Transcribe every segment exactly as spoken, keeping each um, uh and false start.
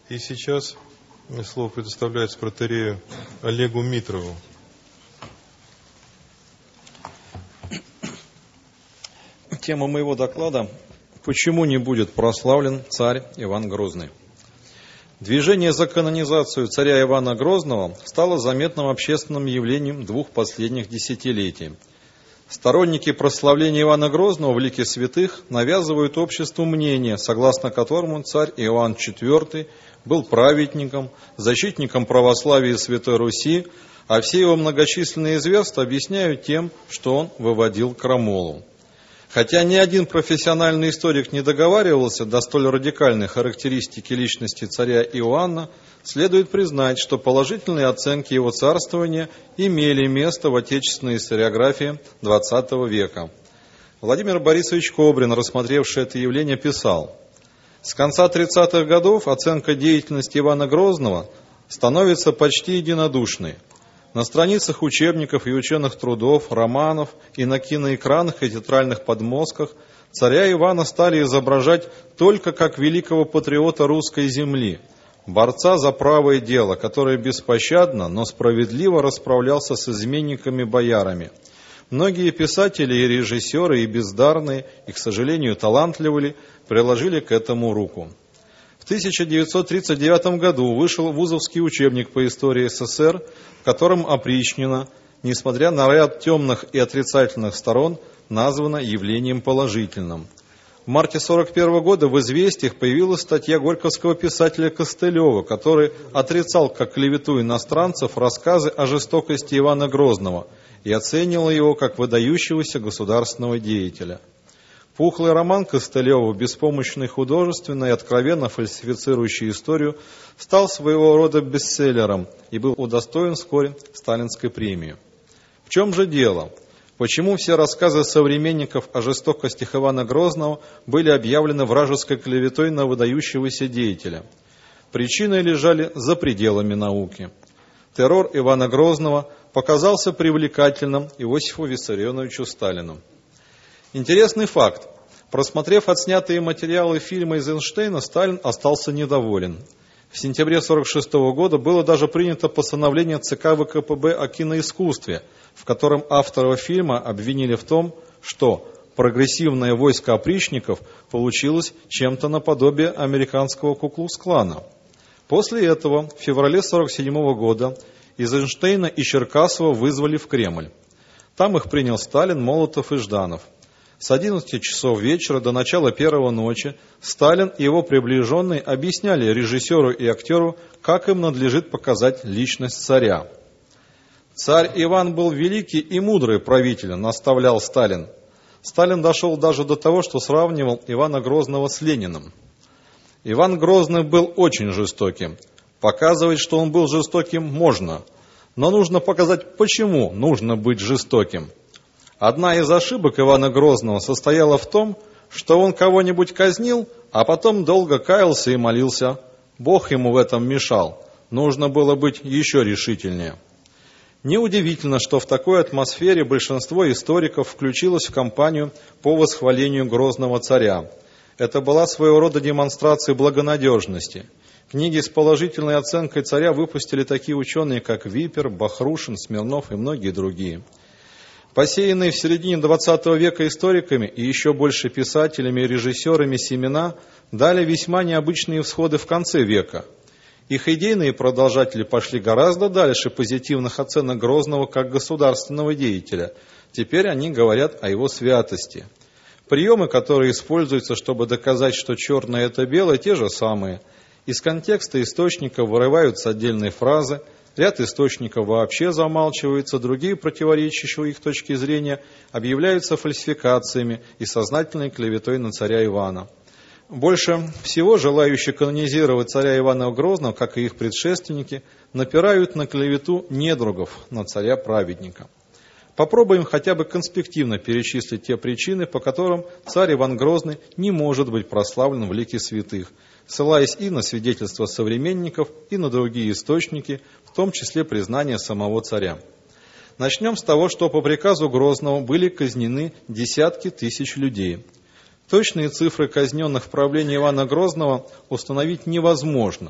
И сейчас слово предоставляется протоиерею Олегу Митрову. Тема моего доклада: почему не будет прославлен царь Иван Грозный? Движение за канонизацию царя Ивана Грозного стало заметным общественным явлением двух последних десятилетий. Сторонники прославления Ивана Грозного в лике святых навязывают обществу мнение, согласно которому царь Иоанн четвёртый был праведником, защитником православия и Святой Руси, а все его многочисленные зверства объясняют тем, что он выводил крамолу. Хотя ни один профессиональный историк не договаривался до столь радикальной характеристики личности царя Иоанна, следует признать, что положительные оценки его царствования имели место в отечественной историографии двадцатого века. Владимир Борисович Кобрин, рассмотревший это явление, писал: «С конца тридцатых годов оценка деятельности Ивана Грозного становится почти единодушной. На страницах учебников и ученых трудов, романов и на киноэкранах и театральных подмостках царя Ивана стали изображать только как великого патриота русской земли, борца за правое дело, который беспощадно, но справедливо расправлялся с изменниками-боярами. Многие писатели и режиссеры, и бездарные, и, к сожалению, талантливые, приложили к этому руку». В тысяча девятьсот тридцать девятом году вышел вузовский учебник по истории СССР, в котором опричнина, несмотря на ряд темных и отрицательных сторон, названа явлением положительным. В марте сорок первого года в «Известиях» появилась статья горьковского писателя Костылева, который отрицал как клевету иностранцев рассказы о жестокости Ивана Грозного и оценивал его как выдающегося государственного деятеля. Пухлый роман Костылева, беспомощный художественно и откровенно фальсифицирующий историю, стал своего рода бестселлером и был удостоен вскоре сталинской премии. В чем же дело? Почему все рассказы современников о жестокостях Ивана Грозного были объявлены вражеской клеветой на выдающегося деятеля? Причины лежали за пределами науки. Террор Ивана Грозного показался привлекательным Иосифу Виссарионовичу Сталину. Интересный факт. Просмотрев отснятые материалы фильма Эйзенштейна, Сталин остался недоволен. В сентябре сорок шестого года было даже принято постановление ЦК ВКПБ о киноискусстве, в котором авторов фильма обвинили в том, что прогрессивное войско опричников получилось чем-то наподобие американского Ку-клукс-клана. После этого в феврале сорок седьмого года Эйзенштейна и Черкасова вызвали в Кремль. Там их принял Сталин, Молотов и Жданов. С одиннадцати часов вечера до начала первого ночи Сталин и его приближенные объясняли режиссеру и актеру, как им надлежит показать личность царя. «Царь Иван был великий и мудрый правитель», — наставлял Сталин. Сталин дошел даже до того, что сравнивал Ивана Грозного с Лениным. Иван Грозный был очень жестоким. Показывать, что он был жестоким, можно, но нужно показать, почему нужно быть жестоким. Одна из ошибок Ивана Грозного состояла в том, что он кого-нибудь казнил, а потом долго каялся и молился. Бог ему в этом мешал. Нужно было быть еще решительнее. Неудивительно, что в такой атмосфере большинство историков включилось в кампанию по восхвалению Грозного царя. Это была своего рода демонстрация благонадежности. Книги с положительной оценкой царя выпустили такие ученые, как Випер, Бахрушин, Смирнов и многие другие. Посеянные в середине двадцатого века историками и еще больше писателями и режиссерами семена дали весьма необычные всходы в конце века. Их идейные продолжатели пошли гораздо дальше позитивных оценок Грозного как государственного деятеля. Теперь они говорят о его святости. Приемы, которые используются, чтобы доказать, что черное – это белое, те же самые. Из контекста источников вырываются отдельные фразы, ряд источников вообще замалчивается, другие, противоречащие их точке зрения, объявляются фальсификациями и сознательной клеветой на царя Ивана. Больше всего желающие канонизировать царя Ивана Грозного, как и их предшественники, напирают на клевету недругов на царя-праведника. Попробуем хотя бы конспективно перечислить те причины, по которым царь Иван Грозный не может быть прославлен в лике святых, ссылаясь и на свидетельства современников, и на другие источники, в том числе признание самого царя. Начнем с того, что по приказу Грозного были казнены десятки тысяч людей. Точные цифры казненных в правлении Ивана Грозного установить невозможно,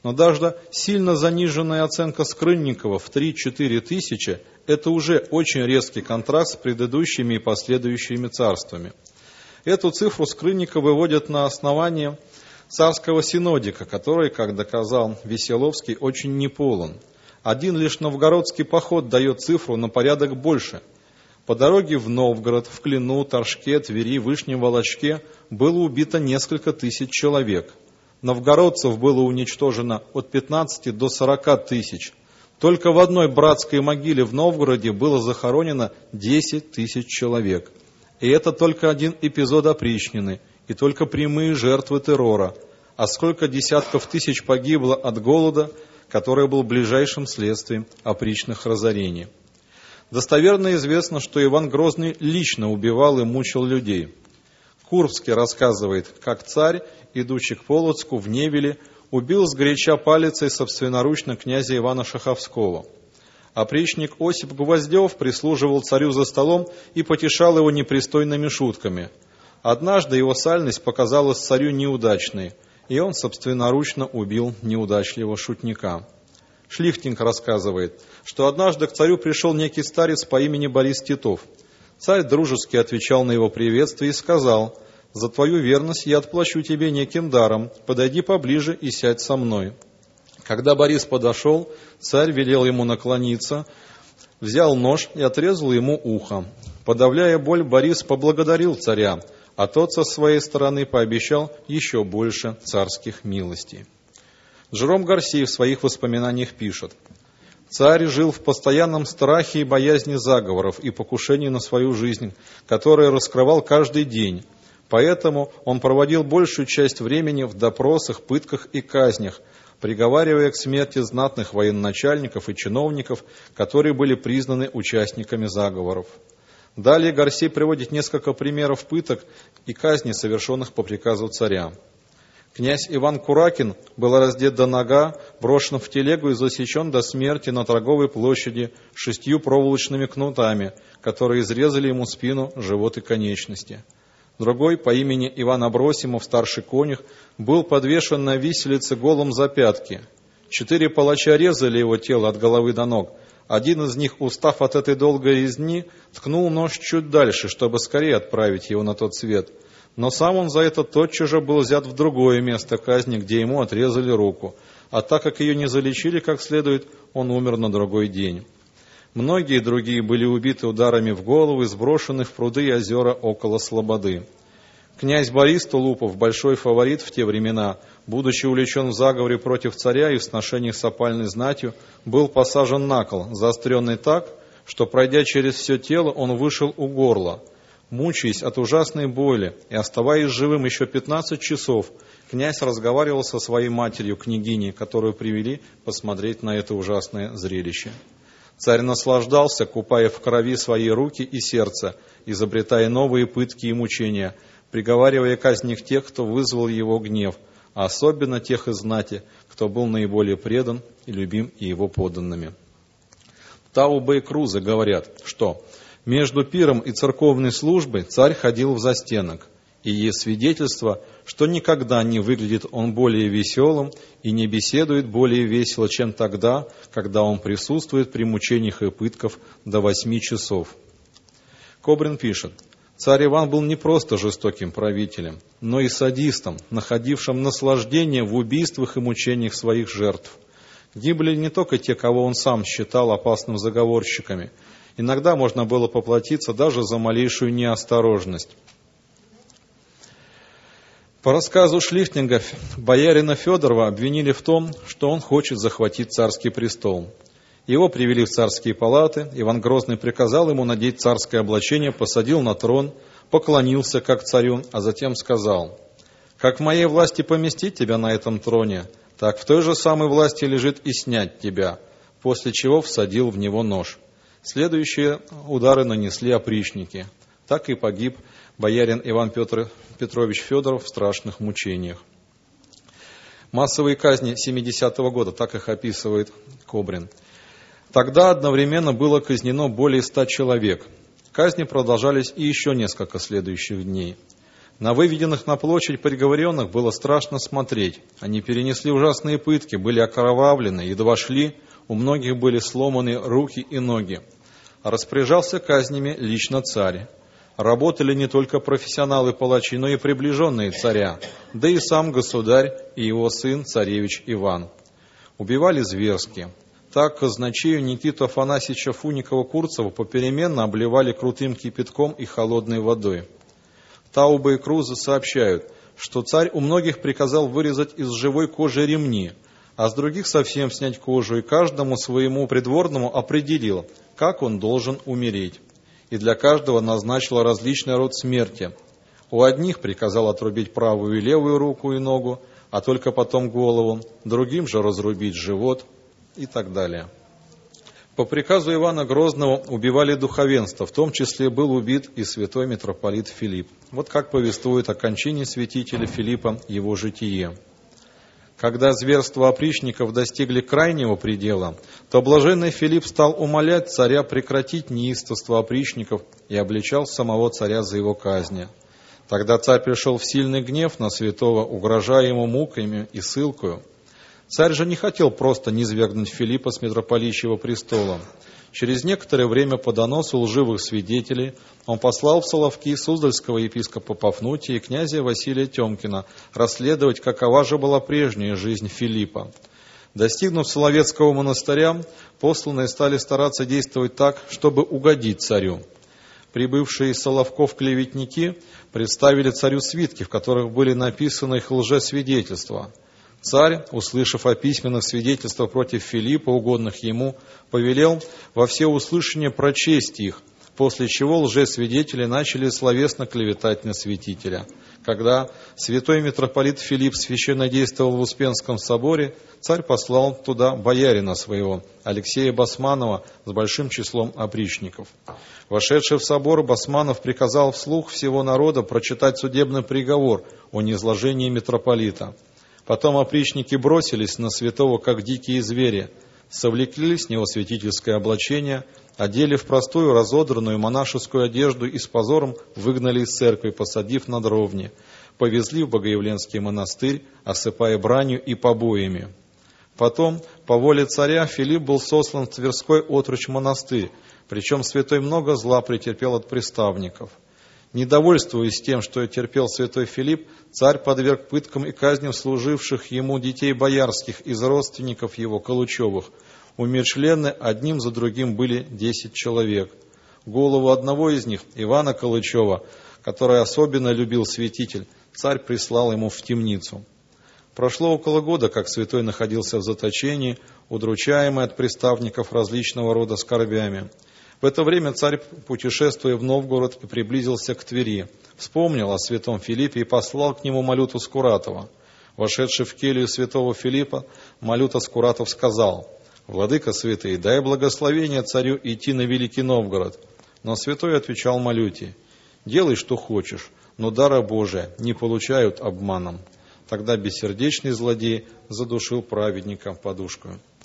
Но даже сильно заниженная оценка Скрынникова в три-четыре тысячи – это уже очень резкий контраст с предыдущими и последующими царствами. Эту цифру Скрынников выводят на основании царского синодика, который, как доказал Веселовский, очень неполон. Один лишь новгородский поход дает цифру на порядок больше. По дороге в Новгород, в Клину, Торжке, Твери, Вышнем Волочке было убито несколько тысяч человек. Новгородцев было уничтожено от пятнадцати до сорока тысяч. Только в одной братской могиле в Новгороде было захоронено десять тысяч человек. И это только один эпизод опричнины, и только прямые жертвы террора. А сколько десятков тысяч погибло от голода, который был ближайшим следствием опричных разорений. Достоверно известно, что Иван Грозный лично убивал и мучил людей. Курбский рассказывает, как царь, идущий к Полоцку в Невеле, убил сгоряча палицей собственноручно князя Ивана Шаховского. Опричник Осип Гвоздев прислуживал царю за столом и потешал его непристойными шутками. Однажды его сальность показалась царю неудачной, и он собственноручно убил неудачливого шутника. Шлихтинг рассказывает, что однажды к царю пришел некий старец по имени Борис Титов. Царь дружески отвечал на его приветствие и сказал: «За твою верность я отплачу тебе неким даром, подойди поближе и сядь со мной». Когда Борис подошел, царь велел ему наклониться, взял нож и отрезал ему ухо. Подавляя боль, Борис поблагодарил царя, а тот со своей стороны пообещал еще больше царских милостей. Жером Гарсий в своих воспоминаниях пишет: «Царь жил в постоянном страхе и боязни заговоров и покушений на свою жизнь, которые раскрывал каждый день. Поэтому он проводил большую часть времени в допросах, пытках и казнях, приговаривая к смерти знатных военачальников и чиновников, которые были признаны участниками заговоров». Далее Гарсий приводит несколько примеров пыток и казней, совершенных по приказу царя. Князь Иван Куракин был раздет до нога, брошен в телегу и засечен до смерти на торговой площади шестью проволочными кнутами, которые изрезали ему спину, живот и конечности. Другой, по имени Иван Абросимов, старший конюх, был подвешен на виселице голым за пятки. Четыре палача резали его тело от головы до ног. Один из них, устав от этой долгой резни, ткнул нож чуть дальше, чтобы скорее отправить его на тот свет. Но сам он за это тотчас же был взят в другое место казни, где ему отрезали руку. А так как ее не залечили как следует, он умер на другой день. Многие другие были убиты ударами в голову и сброшены в пруды и озера около Слободы. Князь Борис Тулупов, большой фаворит в те времена, будучи увлечен в заговоре против царя и в сношениях с опальной знатью, был посажен на кол, заостренный так, что, пройдя через все тело, он вышел у горла. Мучаясь от ужасной боли и оставаясь живым еще пятнадцать часов, князь разговаривал со своей матерью, княгиней, которую привели посмотреть на это ужасное зрелище. Царь наслаждался, купая в крови свои руки и сердце, изобретая новые пытки и мучения, приговаривая казнь тех, кто вызвал его гнев, а особенно тех из знати, кто был наиболее предан и любим и его подданными. Таубе и Круза говорят, что между пиром и церковной службой царь ходил в застенок, и есть свидетельство, что никогда не выглядит он более веселым и не беседует более весело, чем тогда, когда он присутствует при мучениях и пытках до восьми часов. Кобрин пишет: царь Иван был не просто жестоким правителем, но и садистом, находившим наслаждение в убийствах и мучениях своих жертв. Гибли не только те, кого он сам считал опасными заговорщиками. Иногда можно было поплатиться даже за малейшую неосторожность. По рассказу Шлихтинга, боярина Федорова обвинили в том, что он хочет захватить царский престол. Его привели в царские палаты, Иван Грозный приказал ему надеть царское облачение, посадил на трон, поклонился как царю, а затем сказал: «Как в моей власти поместить тебя на этом троне, так в той же самой власти лежит и снять тебя», после чего всадил в него нож. Следующие удары нанесли опричники. Так и погиб боярин Иван Петр Петрович Федоров в страшных мучениях. Массовые казни семидесятого года, так их описывает Кобрин. Тогда одновременно было казнено более ста человек. Казни продолжались и еще несколько следующих дней. На выведенных на площадь приговоренных было страшно смотреть. Они перенесли ужасные пытки, были окровавлены, едва шли, у многих были сломаны руки и ноги. Распоряжался казнями лично царь. Работали не только профессионалы-палачи, но и приближенные царя, да и сам государь и его сын, царевич Иван. Убивали зверски. Так казначею Никиту Афанасьевича Фуникова-Курцева попеременно обливали крутым кипятком и холодной водой. Тауба и Круза сообщают, что царь у многих приказал вырезать из живой кожи ремни, а с других совсем снять кожу, и каждому своему придворному определил, как он должен умереть. И для каждого назначил различный род смерти. У одних приказал отрубить правую и левую руку и ногу, а только потом голову, другим же разрубить живот и так далее. По приказу Ивана Грозного убивали духовенство, в том числе был убит и святой митрополит Филипп. Вот как повествует о кончине святителя Филиппа его житие. Когда зверства опричников достигли крайнего предела, то блаженный Филипп стал умолять царя прекратить неистовство опричников и обличал самого царя за его казни. Тогда царь пришел в сильный гнев на святого, угрожая ему муками и ссылкою. Царь же не хотел просто низвергнуть Филиппа с митрополичьего престола. Через некоторое время по доносу лживых свидетелей он послал в Соловки суздальского епископа Пафнутия и князя Василия Темкина расследовать, какова же была прежняя жизнь Филиппа. Достигнув Соловецкого монастыря, посланные стали стараться действовать так, чтобы угодить царю. Прибывшие из Соловков клеветники представили царю свитки, в которых были написаны их лжесвидетельства. Царь, услышав о письменных свидетельствах против Филиппа, угодных ему, повелел во всеуслышание прочесть их, после чего лжесвидетели начали словесно клеветать на святителя. Когда святой митрополит Филипп священнодействовал в Успенском соборе, царь послал туда боярина своего, Алексея Басманова, с большим числом опричников. Вошедший в собор, Басманов приказал вслух всего народа прочитать судебный приговор о низложении митрополита. Потом опричники бросились на святого, как дикие звери, совлекли с него святительское облачение, одели в простую разодранную монашескую одежду и с позором выгнали из церкви, посадив на дровни, повезли в Богоявленский монастырь, осыпая бранью и побоями. Потом, по воле царя, Филипп был сослан в Тверской отруч монастырь, причем святой много зла претерпел от приставников. Недовольствуясь тем, что терпел святой Филипп, царь подверг пыткам и казням служивших ему детей боярских из родственников его, Калучевых. Умерщвлены одним за другим были десять человек. Голову одного из них, Ивана Калычева, который особенно любил святитель, царь прислал ему в темницу. Прошло около года, как святой находился в заточении, удручаемый от приставников различного рода скорбями. В это время царь, путешествуя в Новгород, и приблизился к Твери, вспомнил о святом Филиппе и послал к нему Малюту Скуратова. Вошедший в келью святого Филиппа, Малюта Скуратов сказал: «Владыка святый, дай благословение царю идти на Великий Новгород». Но святой отвечал Малюте: «Делай, что хочешь, но дара Божия не получают обманом». Тогда бессердечный злодей задушил праведника подушкою.